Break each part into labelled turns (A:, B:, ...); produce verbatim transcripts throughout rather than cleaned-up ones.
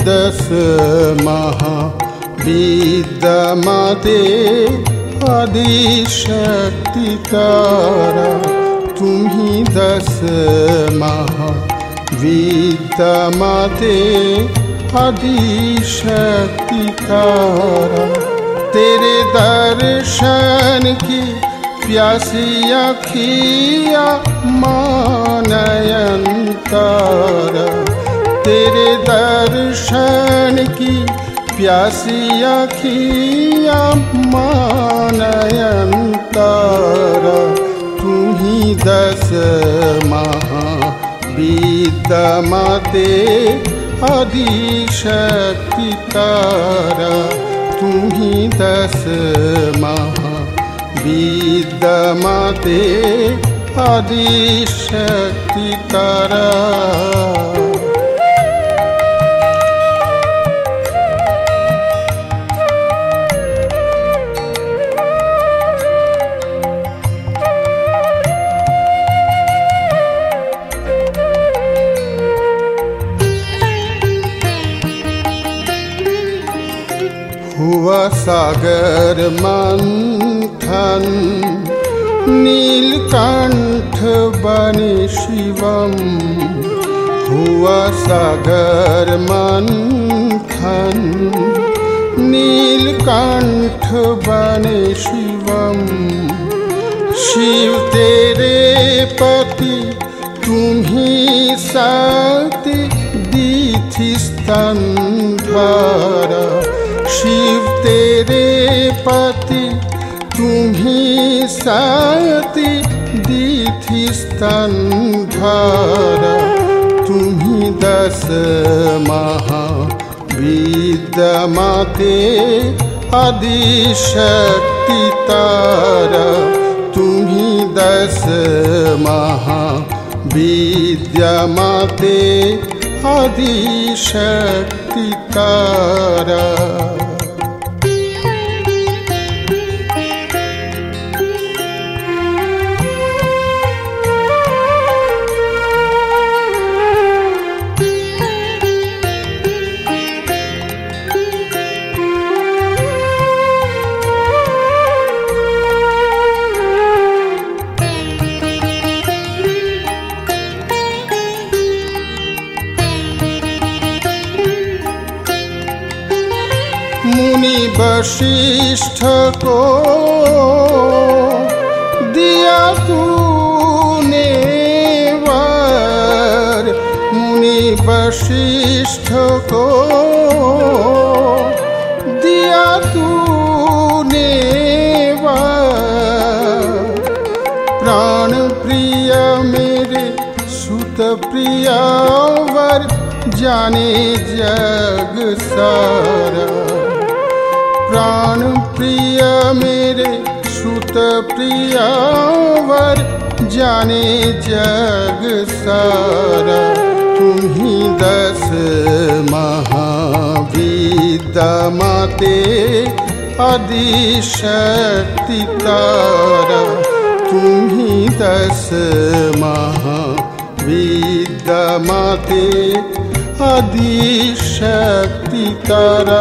A: दस महाविद्या माते आदिशक्ति तारा। तुम्ही दस महाविद्या माते आदिशक्ति तारा। तेरे दर्शन की प्यासी अखियाँ मानयन तारा। तेरे दर्शन की प्यासी अखियाँ मानयन तारा। तुम्ही दस महाविद्या माते आदिशक्ति तारा। तुम्ही दस महाविद्या माते आदिशक्ति तारा। हुआ सागर मंथन नीलकंठ बने शिवम। हुआ सागर मंथन नीलकंठ बने शिवम। शिव तेरे पति तुम्ही सती दीथि स्तंधारा। शिव तेरे पति तुम्ही सती दीथि स्तंधारा। तुम्ही दस महाविद्या माते आदिशक्ति तारा। तुम्ही दस महाविद्या माते आदिशक्ति तारा। मुनि वशिष्ठ को दिया तूने वर। मुनि वशिष्ठ को दिया तूने वर। प्राण प्रिय मेरे सुत प्रिय वर जाने जग सारा। प्राण प्रिय मेरे सुत प्रिय वर जाने जग सारा। तुम्ही दस महाविद्या माते आदिशक्ति तारा। तुम्ही दस महाविद्या माते आदिशक्ति तारा।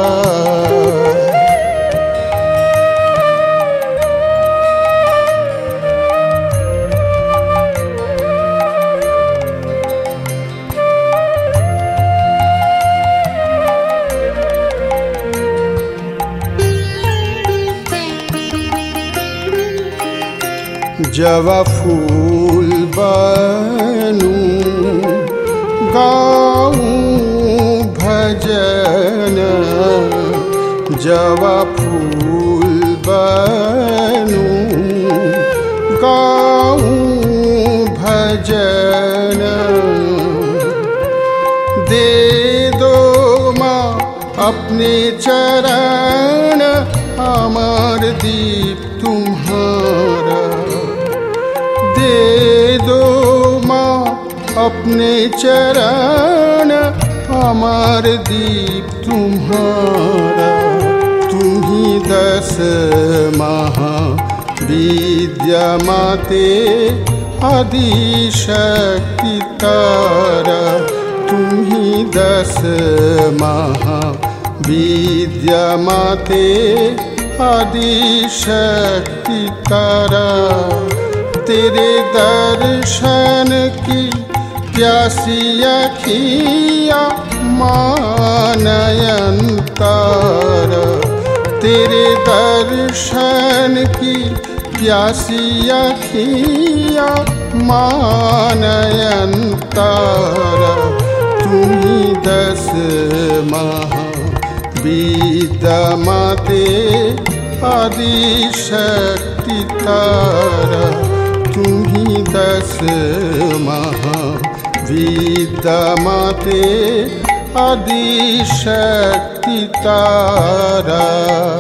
A: जवा फूल बनूं गाऊं भजन। जवा फूल बनूं गाऊं भजन। दे दो माँ अपने चरण अमर दीप तुम्हारा। दे दो माँ अपने चरण अमर दीप तुम्हारा। तुम्ही दस महाविद्या माते आदिशक्ति तारा। तुम्ही दस महाविद्या माते आदिशक्ति तारा। तेरे दर्शन की प्यासी अखियाँ मानयन तारा। तेरे दर्शन की प्यासी अखियाँ मानयन तारा। तुम्ही दस महाविद्या माते आदिशक्ति तारा। तुम्ही दस महाविद्या माते आदिशक्ति तारा।